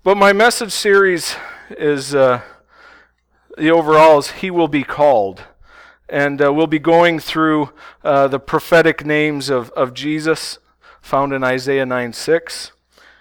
But my message series is, the overall is He Will Be Called. And we'll be going through the prophetic names of Jesus found in Isaiah 9:6.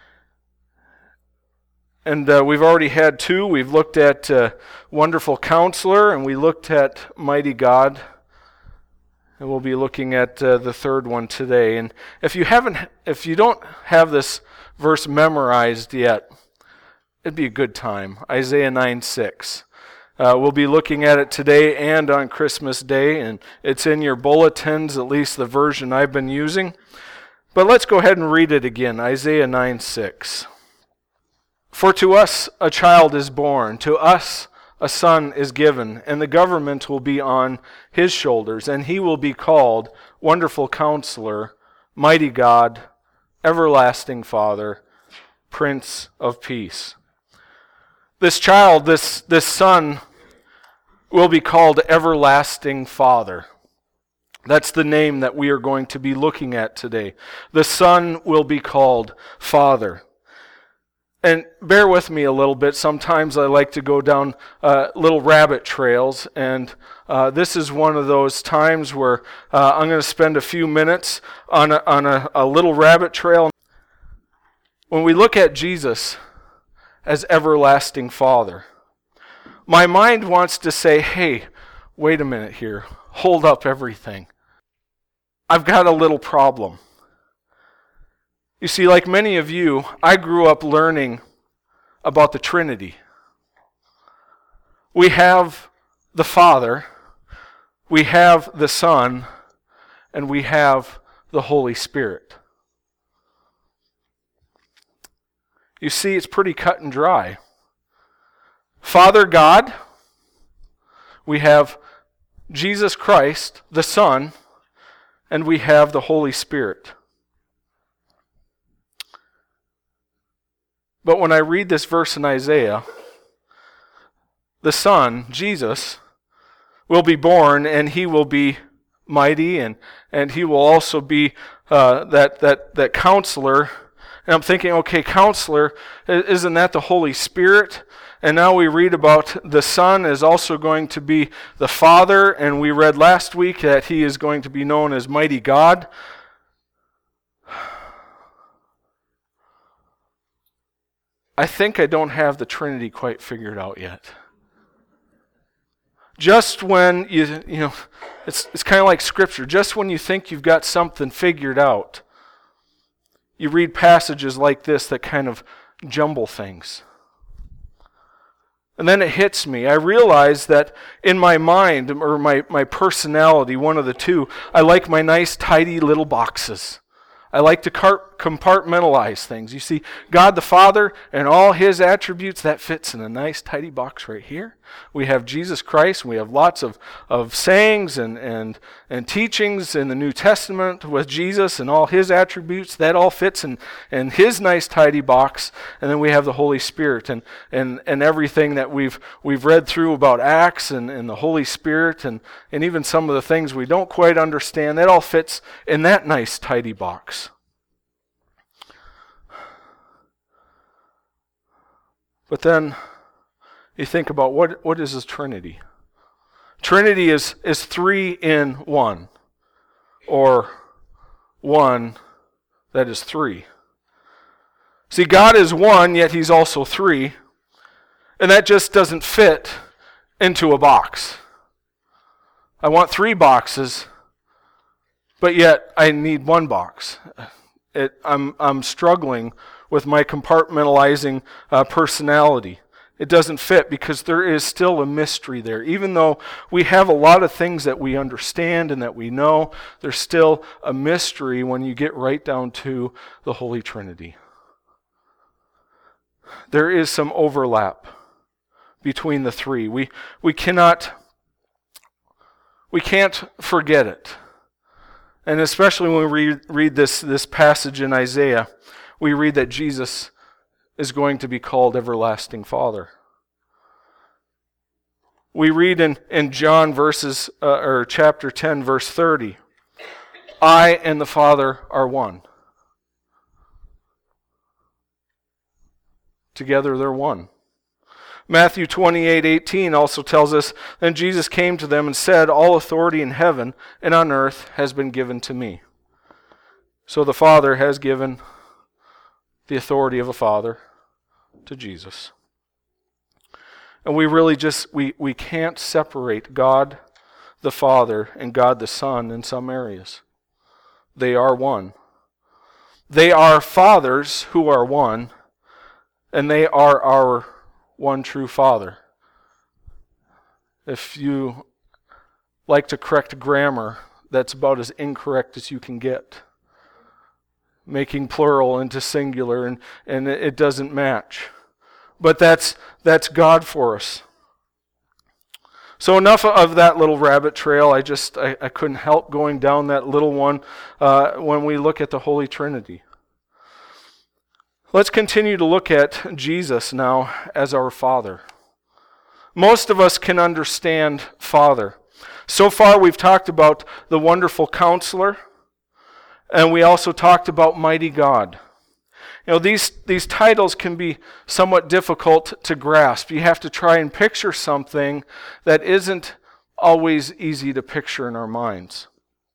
And we've already had two. We've looked at Wonderful Counselor, and we looked at Mighty God. And we'll be looking at the third one today. And if you don't have this verse memorized yet, it'd be a good time. Isaiah 9:6. We'll be looking at it today and on Christmas Day, and it's in your bulletins, at least the version I've been using. But let's go ahead and read it again, Isaiah 9:6. For to us a child is born, to us a son is given, and the government will be on his shoulders, and he will be called Wonderful Counselor, Mighty God, Everlasting Father, Prince of Peace. This child, this son, will be called Everlasting Father. That's the name that we are going to be looking at today. The Son will be called Father. And bear with me a little bit. Sometimes I like to go down little rabbit trails, and this is one of those times where I'm going to spend a few minutes on a little rabbit trail. When we look at Jesus as Everlasting Father, my mind wants to say, hey, wait a minute here. Hold up everything. I've got a little problem. You see, like many of you, I grew up learning about the Trinity. We have the Father, we have the Son, and we have the Holy Spirit. You see, it's pretty cut and dry. Father God, we have Jesus Christ, the Son, and we have the Holy Spirit. But when I read this verse in Isaiah, the Son, Jesus, will be born, and he will be mighty, and he will also be that counselor. And I'm thinking, okay, counselor, isn't that the Holy Spirit? And now we read about the Son is also going to be the Father, and we read last week that he is going to be known as Mighty God. I think I don't have the Trinity quite figured out yet. Just when it's kind of like Scripture. Just when you think you've got something figured out, you read passages like this that kind of jumble things. And then it hits me. I realize that in my mind, or my personality, one of the two, I like my nice, tidy little boxes. I like to compartmentalize things. You see, God the Father and all His attributes, that fits in a nice, tidy box right here. We have Jesus Christ, and we have lots of sayings and teachings in the New Testament with Jesus and all His attributes. That all fits in His nice, tidy box. And then we have the Holy Spirit and everything that we've read through about Acts and the Holy Spirit and even some of the things we don't quite understand. That all fits in that nice, tidy box. But then you think about what is this Trinity? Trinity is three in one, or one that is three. See, God is one, yet He's also three, and that just doesn't fit into a box. I want three boxes, but yet I need one box. I'm struggling with my compartmentalizing personality. It doesn't fit because there is still a mystery there. Even though we have a lot of things that we understand and that we know, there's still a mystery when you get right down to the Holy Trinity. There is some overlap between the three. We can't forget it. And especially when we read this passage in Isaiah, we read that Jesus is going to be called Everlasting Father. We read in John chapter 10, verse 30, I and the Father are one. Together they're one. Matthew 28:18 also tells us, "Then Jesus came to them and said, 'All authority in heaven and on earth has been given to me.'" So the Father has given the authority of a father to Jesus. And we really we can't separate God the Father and God the Son in some areas. They are one. They are fathers who are one, and they are our one true Father. If you like to correct grammar, that's about as incorrect as you can get. Making plural into singular, and it doesn't match. But that's God for us. So enough of that little rabbit trail. I couldn't help going down that little one when we look at the Holy Trinity. Let's continue to look at Jesus now as our Father. Most of us can understand Father. So far we've talked about the wonderful Counselor, and we also talked about Mighty God. You know, these titles can be somewhat difficult to grasp. You have to try and picture something that isn't always easy to picture in our minds.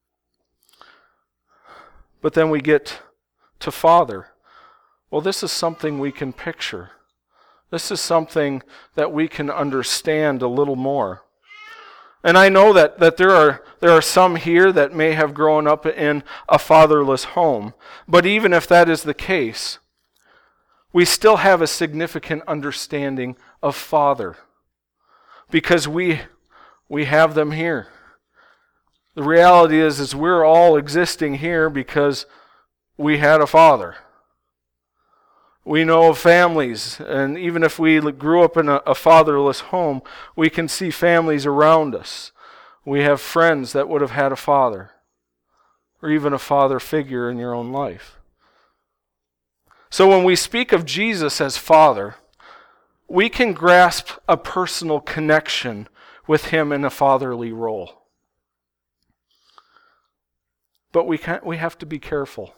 But then we get to Father. Well, this is something we can picture. This is something that we can understand a little more. And I know that there are some here that may have grown up in a fatherless home. But even if that is the case, we still have a significant understanding of Father, because we have them here. The reality is we're all existing here because we had a father. We know of families, and even if we grew up in a fatherless home, we can see families around us. We have friends that would have had a father, or even a father figure in your own life. So when we speak of Jesus as Father, we can grasp a personal connection with Him in a fatherly role. But we have to be careful.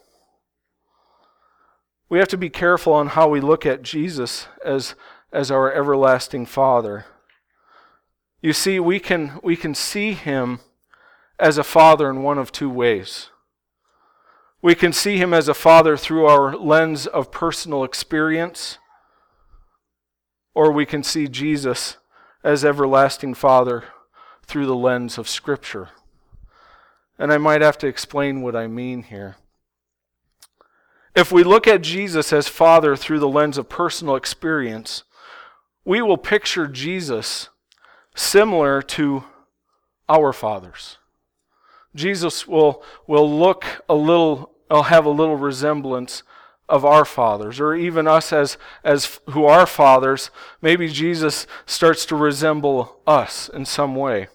We have to be careful on how we look at Jesus as our everlasting Father. You see, we can see Him as a Father in one of two ways. We can see Him as a Father through our lens of personal experience, or we can see Jesus as everlasting Father through the lens of Scripture. And I might have to explain what I mean here. If we look at Jesus as Father through the lens of personal experience, we will picture Jesus similar to our fathers. Jesus will have a little resemblance of our fathers, or even us as who are fathers. Maybe Jesus starts to resemble us in some way.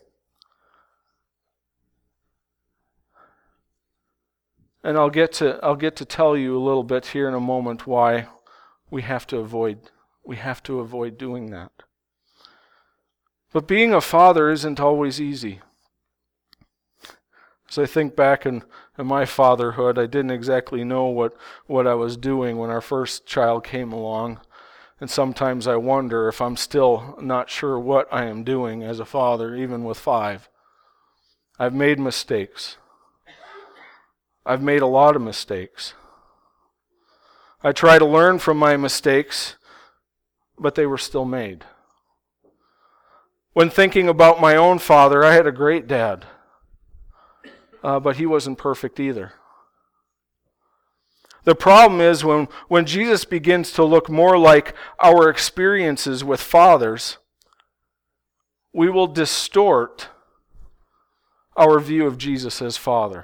And I'll get to tell you a little bit here in a moment why we have to avoid doing that. But being a father isn't always easy. As I think back in my fatherhood, I didn't exactly know what I was doing when our first child came along. And sometimes I wonder if I'm still not sure what I am doing as a father, even with 5. I've made mistakes. I've made a lot of mistakes. I try to learn from my mistakes, but they were still made. When thinking about my own father, I had a great dad, but he wasn't perfect either. The problem is when Jesus begins to look more like our experiences with fathers, we will distort our view of Jesus as Father.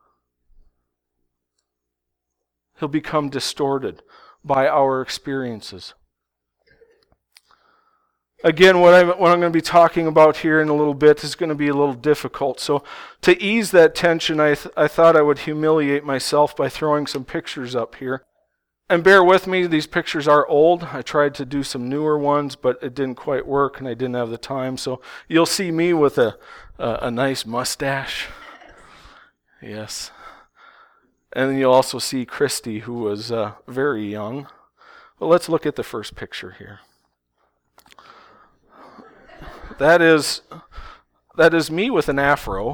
He'll become distorted by our experiences. Again, what I'm going to be talking about here in a little bit is going to be a little difficult. So to ease that tension, I thought I would humiliate myself by throwing some pictures up here. And bear with me, these pictures are old. I tried to do some newer ones, but it didn't quite work and I didn't have the time. So you'll see me with a nice mustache. Yes. And then you'll also see Christy, who was very young. Well, let's look at the first picture here. That is me with an afro.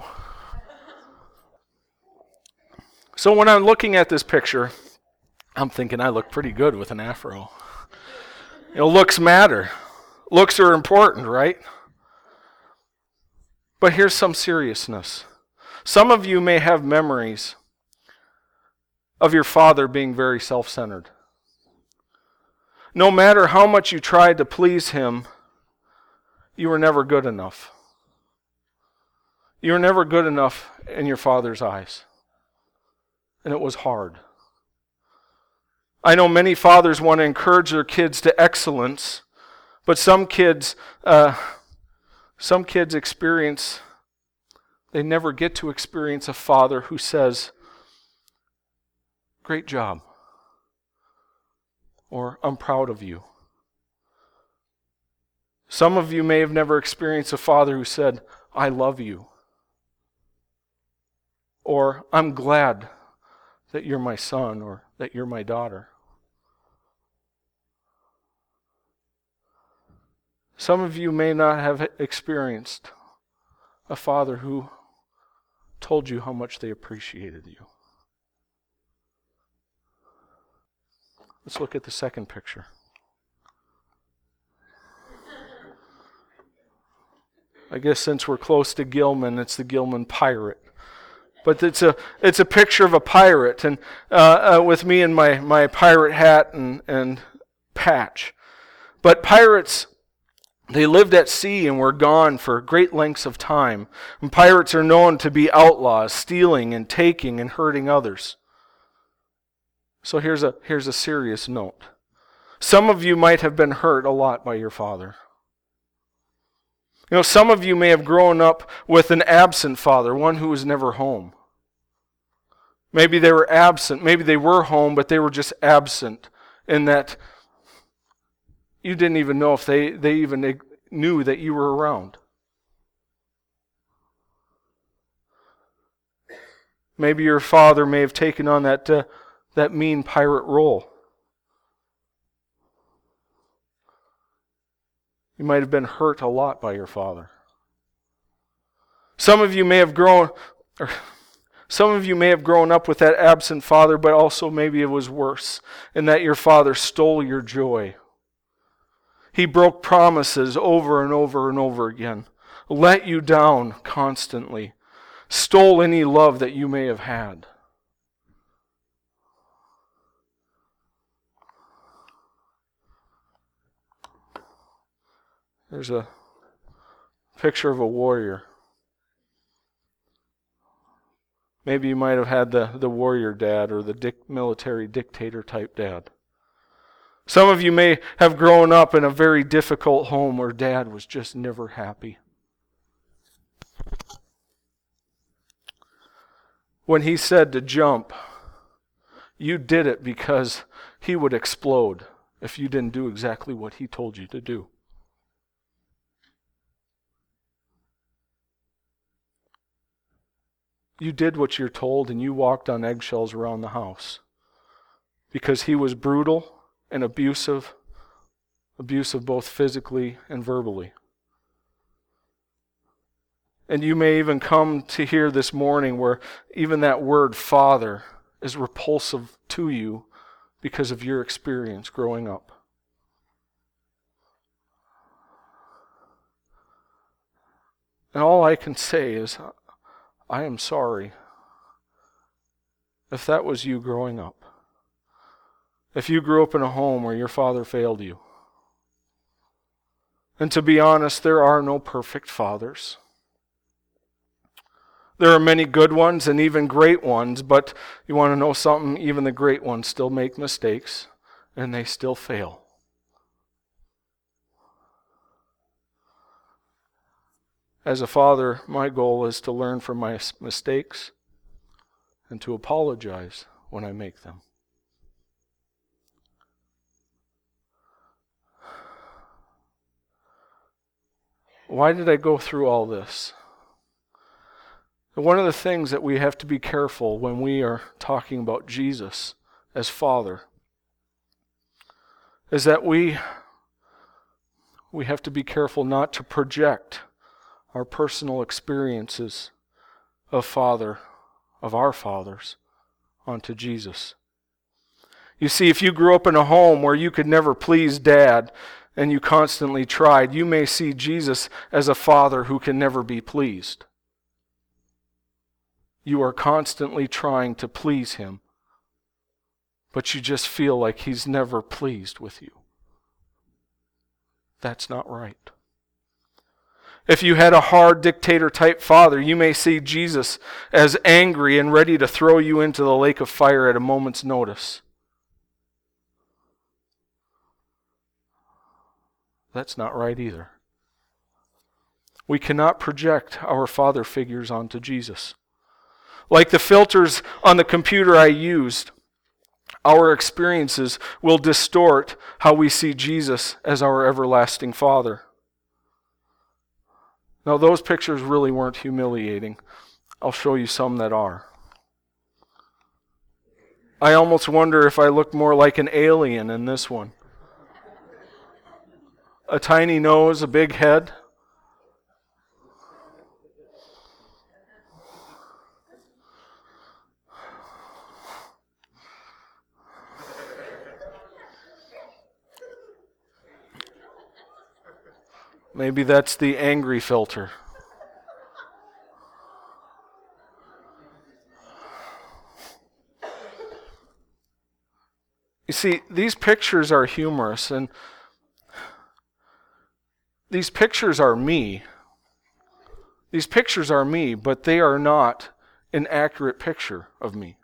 So when I'm looking at this picture, I'm thinking I look pretty good with an afro. Looks matter. Looks are important, right? But here's some seriousness. Some of you may have memories of your father being very self-centered. No matter how much you tried to please him, you were never good enough. You were never good enough in your father's eyes. And it was hard. I know many fathers want to encourage their kids to excellence, but some kids experience, they never get to experience a father who says, "Great job," or "I'm proud of you." Some of you may have never experienced a father who said, "I love you," or "I'm glad that you're my son," or "that you're my daughter." Some of you may not have experienced a father who told you how much they appreciated you. Let's look at the second picture. I guess since we're close to Gilman, it's the Gilman pirate. But it's a picture of a pirate, and with me in my pirate hat and patch. But pirates, they lived at sea and were gone for great lengths of time. And pirates are known to be outlaws, stealing and taking and hurting others. So here's a serious note. Some of you might have been hurt a lot by your father. Some of you may have grown up with an absent father, one who was never home. Maybe they were absent, maybe they were home, but they were just absent in that you didn't even know if they even knew that you were around. Maybe your father may have taken on that mean pirate role. You might have been hurt a lot by your father. Some of you may have grown up with that absent father, but also maybe it was worse in that your father stole your joy. He broke promises over and over and over again, let you down constantly, stole any love that you may have had. There's a picture of a warrior. Maybe you might have had the warrior dad or the military dictator type dad. Some of you may have grown up in a very difficult home where dad was just never happy. When he said to jump, you did it because he would explode if you didn't do exactly what he told you to do. You did what you're told and you walked on eggshells around the house because he was brutal and abusive both physically and verbally. And you may even come to hear this morning where even that word father is repulsive to you because of your experience growing up. And all I can say is, I am sorry if that was you growing up. If you grew up in a home where your father failed you. And to be honest, there are no perfect fathers. There are many good ones and even great ones, but you want to know something? Even the great ones still make mistakes and they still fail. As a father, my goal is to learn from my mistakes and to apologize when I make them. Why did I go through all this? One of the things that we have to be careful when we are talking about Jesus as Father is that we have to be careful not to project our personal experiences of our fathers, onto Jesus. You see, if you grew up in a home where you could never please Dad and you constantly tried, you may see Jesus as a father who can never be pleased. You are constantly trying to please Him, but you just feel like He's never pleased with you. That's not right. If you had a hard dictator-type father, you may see Jesus as angry and ready to throw you into the lake of fire at a moment's notice. That's not right either. We cannot project our father figures onto Jesus. Like the filters on the computer I used, our experiences will distort how we see Jesus as our everlasting Father. Now, those pictures really weren't humiliating. I'll show you some that are. I almost wonder if I look more like an alien in this one. A tiny nose, a big head. Maybe that's the angry filter. You see, these pictures are humorous, and these pictures are me. These pictures are me, but they are not an accurate picture of me.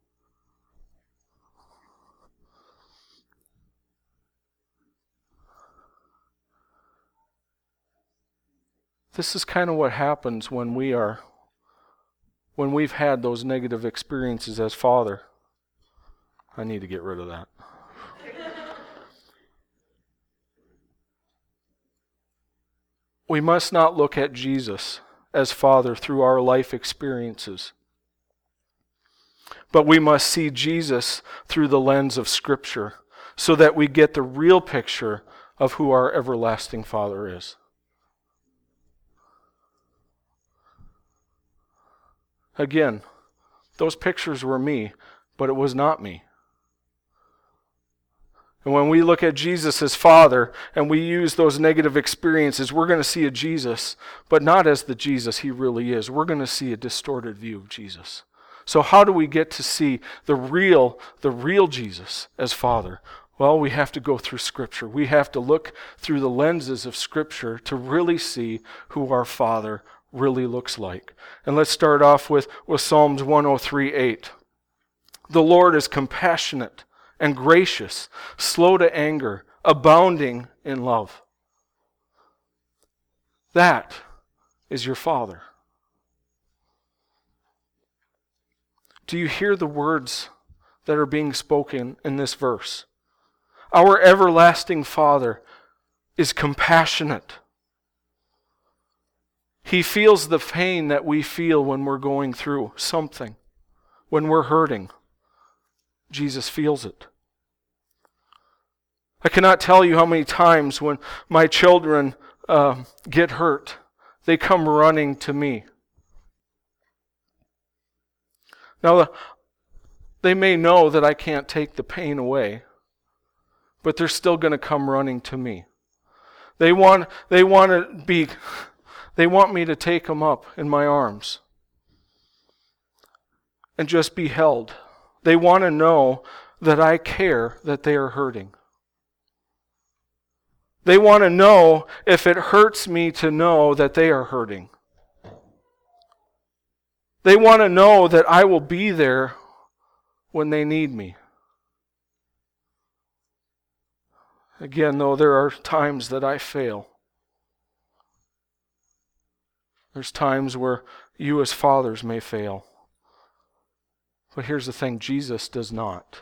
This is kind of what happens when we've had those negative experiences as father. I need to get rid of that. We must not look at Jesus as Father through our life experiences, but we must see Jesus through the lens of Scripture so that we get the real picture of who our everlasting Father is. Again, those pictures were me, but it was not me. And when we look at Jesus as Father and we use those negative experiences, we're going to see a Jesus, but not as the Jesus He really is. We're going to see a distorted view of Jesus. So how do we get to see the real Jesus as Father? Well, we have to go through Scripture. We have to look through the lenses of Scripture to really see who our Father really looks like. And let's start off with Psalms 103:8. The Lord is compassionate and gracious, slow to anger, abounding in love. That is your Father. Do you hear the words that are being spoken in this verse? Our everlasting Father is compassionate. He feels the pain that we feel when we're going through something, when we're hurting. Jesus feels it. I cannot tell you how many times when my children get hurt, they come running to me. Now, they may know that I can't take the pain away, but they're still going to come running to me. They want me to take them up in my arms and just be held. They want to know that I care that they are hurting. They want to know if it hurts me to know that they are hurting. They want to know that I will be there when they need me. Again, though, there are times that I fail. There's times where you as fathers may fail. But here's the thing, Jesus does not.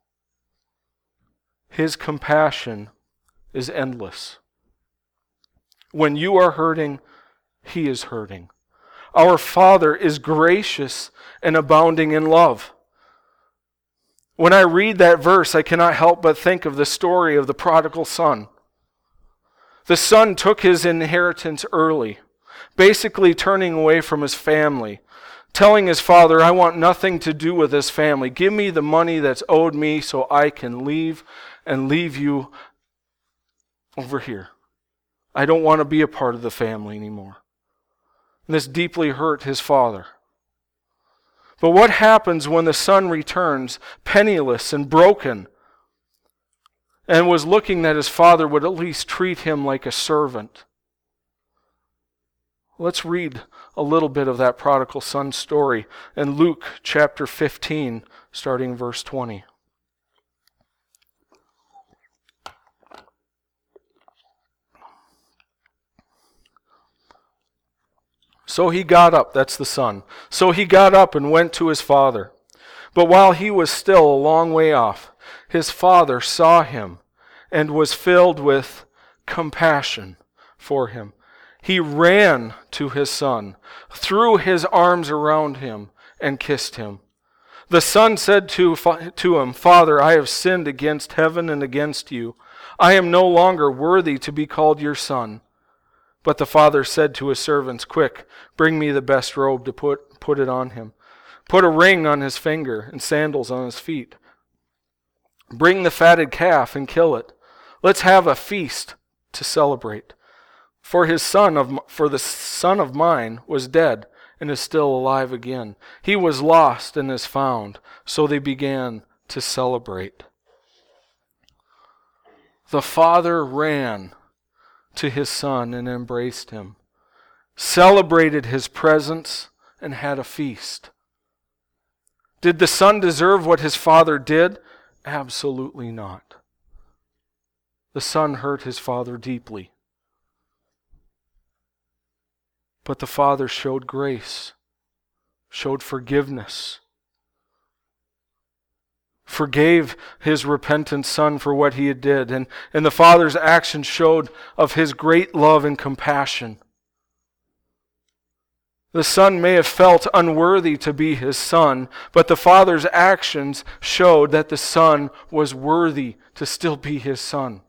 His compassion is endless. When you are hurting, He is hurting. Our Father is gracious and abounding in love. When I read that verse, I cannot help but think of the story of the prodigal son. The son took his inheritance early, basically turning away from his family, telling his father, I want nothing to do with this family. Give me the money that's owed me so I can leave and leave you over here. I don't want to be a part of the family anymore. And this deeply hurt his father. But what happens when the son returns penniless and broken and was looking that his father would at least treat him like a servant? Let's read a little bit of that prodigal son story in Luke chapter 15, starting verse 20. So he got up, that's the son. So he got up and went to his father. But while he was still a long way off, his father saw him and was filled with compassion for him. He ran to his son, threw his arms around him, and kissed him. The son said to him, Father, I have sinned against heaven and against you. I am no longer worthy to be called your son. But the father said to his servants, Quick, bring me the best robe to put it on him. Put a ring on his finger and sandals on his feet. Bring the fatted calf and kill it. Let's have a feast to celebrate. For the son of mine was dead and is still alive again. He was lost and is found. So they began to celebrate. The father ran to his son and embraced him, celebrated his presence, and had a feast. Did the son deserve what his father did? Absolutely not. The son hurt his father deeply. But the father showed grace, showed forgiveness, forgave his repentant son for what he had did. And the father's actions showed of his great love and compassion. The son may have felt unworthy to be his son, but the father's actions showed that the son was worthy to still be his son.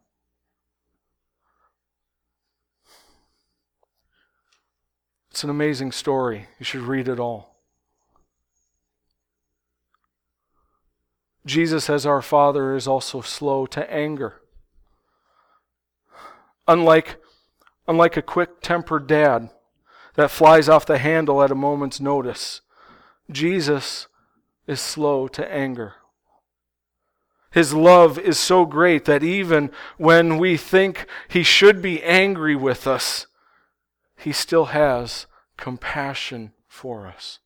It's an amazing story. You should read it all. Jesus, as our Father, is also slow to anger. Unlike a quick-tempered dad that flies off the handle at a moment's notice, Jesus is slow to anger. His love is so great that even when we think he should be angry with us, he still has compassion for us.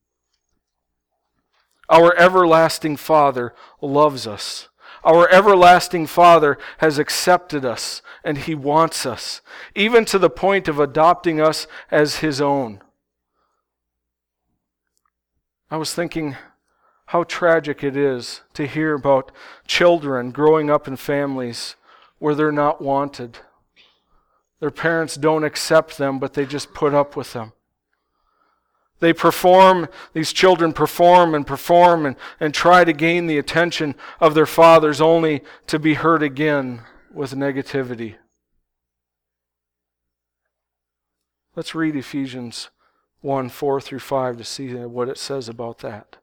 Our everlasting Father loves us. Our everlasting Father has accepted us, and he wants us, even to the point of adopting us as his own. I was thinking how tragic it is to hear about children growing up in families where they're not wanted. Their parents don't accept them, but they just put up with them. These children perform and try to gain the attention of their fathers only to be hurt again with negativity. Let's read Ephesians 1, 4 through 5 to see what it says about that.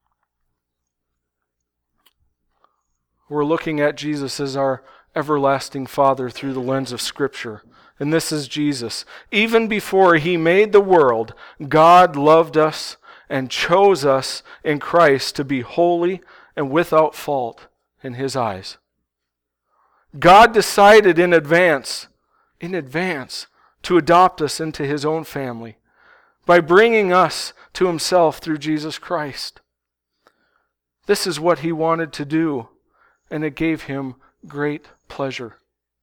We're looking at Jesus as our everlasting Father through the lens of Scripture. And this is Jesus. Even before he made the world, God loved us and chose us in Christ to be holy and without fault in his eyes. God decided in advance, to adopt us into his own family by bringing us to himself through Jesus Christ. This is what he wanted to do, and it gave him great pleasure.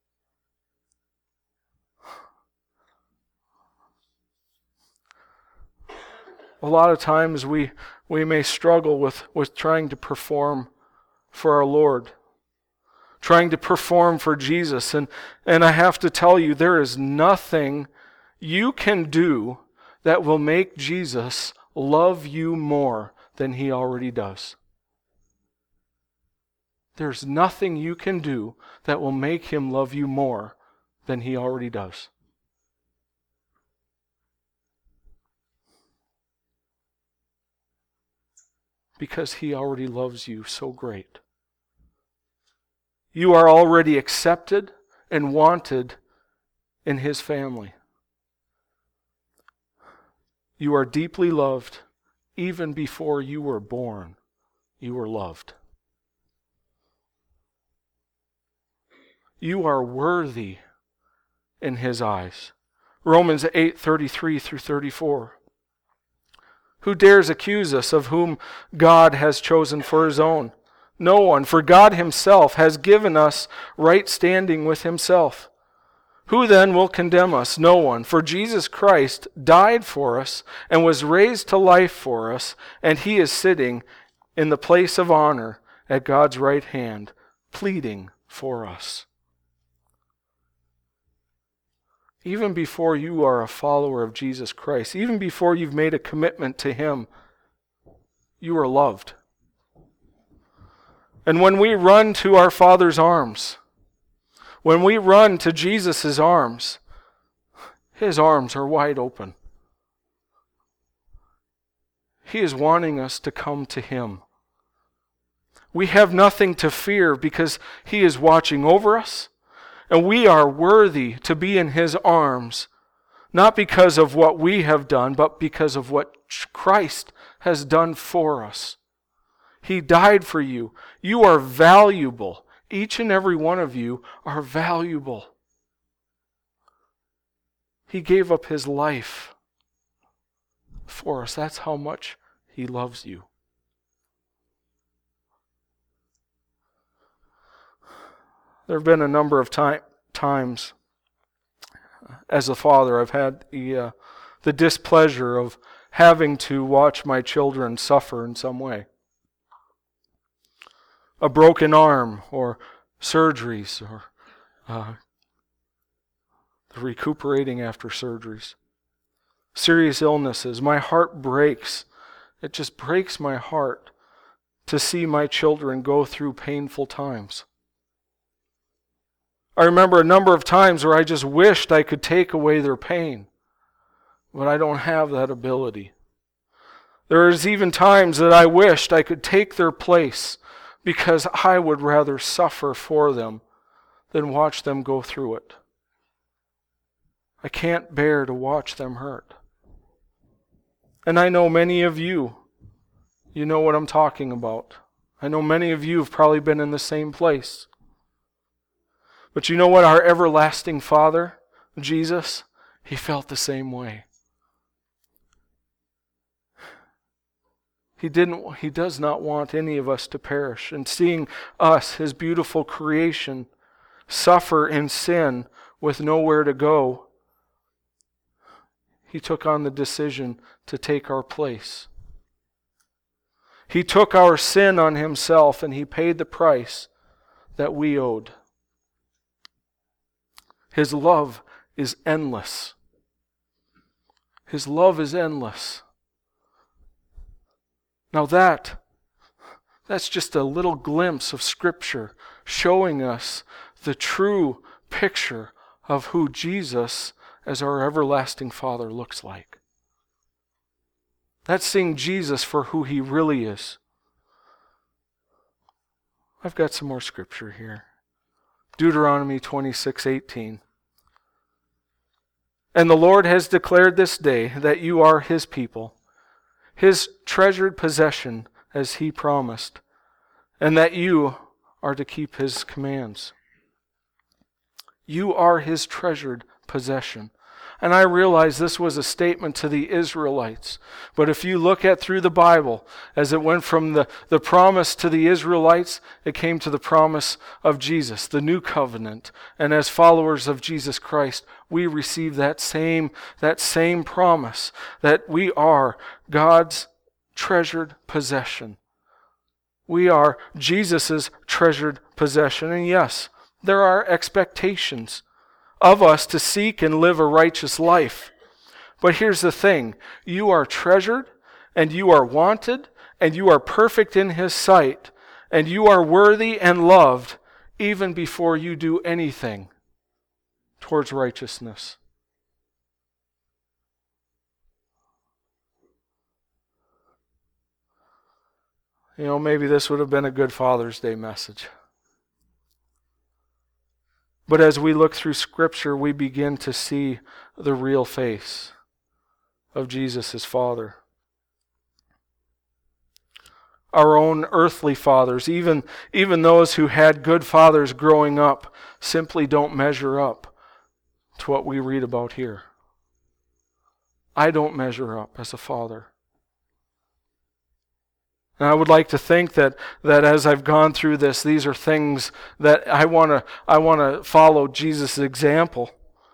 A lot of times we may struggle with trying to perform for our Lord, trying to perform for Jesus. And I have to tell you, there is nothing you can do that will make Jesus love you more than he already does. there's nothing you can do that will make him love you more than he already does. Because he already loves you so great. You are already accepted and wanted in his family. You are deeply loved. Even before you were born, you were loved. You are worthy in his eyes. Romans 8:33 through 34. Who dares accuse us of whom God has chosen for his own? No one, for God himself has given us right standing with himself. Who then will condemn us? No one, for Jesus Christ died for us and was raised to life for us, and he is sitting in the place of honor at God's right hand, pleading for us. Even before you are a follower of Jesus Christ, even before you've made a commitment to him, you are loved. And when we run to our Father's arms, when we run to Jesus' arms, his arms are wide open. He is wanting us to come to him. We have nothing to fear because he is watching over us, and we are worthy to be in his arms, not because of what we have done, but because of what Christ has done for us. He died for you. You are valuable. Each and every one of you are valuable. He gave up his life for us. That's how much he loves you. There have been a number of times as a father I've had the displeasure of having to watch my children suffer in some way. A broken arm, or surgeries, or the recuperating after surgeries. Serious illnesses. My heart breaks. It just breaks my heart to see my children go through painful times. I remember a number of times where I just wished I could take away their pain, but I don't have that ability. There is even times that I wished I could take their place, because I would rather suffer for them than watch them go through it. I can't bear to watch them hurt. And I know many of you know what I'm talking about. I know many of you have probably been in the same place. But you know what? Our everlasting Father, Jesus, he felt the same way. He does not want any of us to perish. And seeing us, his beautiful creation, suffer in sin with nowhere to go, he took on the decision to take our place. He took our sin on himself and he paid the price that we owed. His love is endless. His love is endless. Now that's just a little glimpse of Scripture showing us the true picture of who Jesus as our everlasting Father looks like. That's seeing Jesus for who he really is. I've got some more Scripture here. Deuteronomy 26:18. And the Lord has declared this day that you are his people, his treasured possession as he promised, and that you are to keep his commands. You are his treasured possession. And I realize this was a statement to the Israelites. But if you look at through the Bible, as it went from the promise to the Israelites, it came to the promise of Jesus, the new covenant. And as followers of Jesus Christ, we receive that same promise, that we are God's treasured possession. We are Jesus' treasured possession. And yes, there are expectations of us to seek and live a righteous life. But here's the thing. You are treasured, and you are wanted, and you are perfect in his sight. And you are worthy and loved even before you do anything towards righteousness. You know, maybe this would have been a good Father's Day message. But as we look through Scripture, we begin to see the real face of Jesus as Father. Our own earthly fathers, even those who had good fathers growing up, simply don't measure up to what we read about here. I don't measure up as a father. And I would like to think that as I've gone through this, these are things that I want to follow Jesus' example.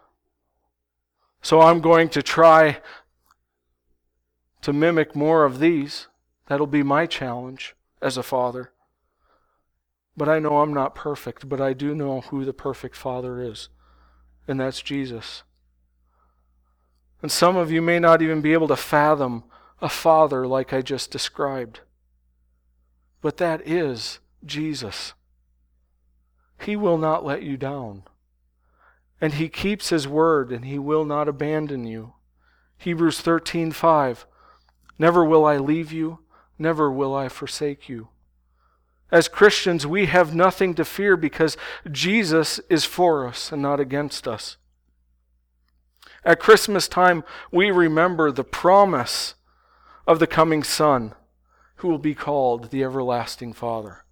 So I'm going to try to mimic more of these. That'll be my challenge as a father. But I know I'm not perfect, but I do know who the perfect Father is, and that's Jesus. And some of you may not even be able to fathom a father like I just described. But that is Jesus. He will not let you down. And He keeps His word, and He will not abandon you. Hebrews 13:5, never will I leave you, never will I forsake you. As Christians, we have nothing to fear because Jesus is for us and not against us. At Christmas time, we remember the promise of the coming Son, who will be called the Everlasting Father.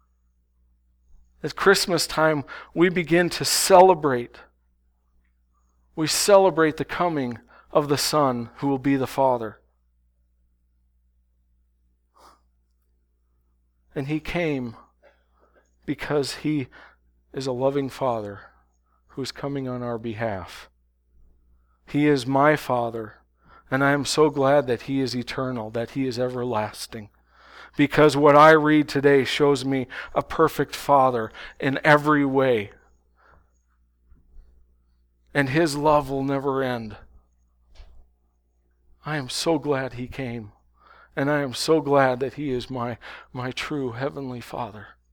At Christmas time, we begin to celebrate. We celebrate the coming of the Son, who will be the Father. And He came because He is a loving Father who is coming on our behalf. He is my Father, and I am so glad that He is eternal, that He is everlasting. Because what I read today shows me a perfect Father in every way. And His love will never end. I am so glad He came. And I am so glad that He is my true Heavenly Father.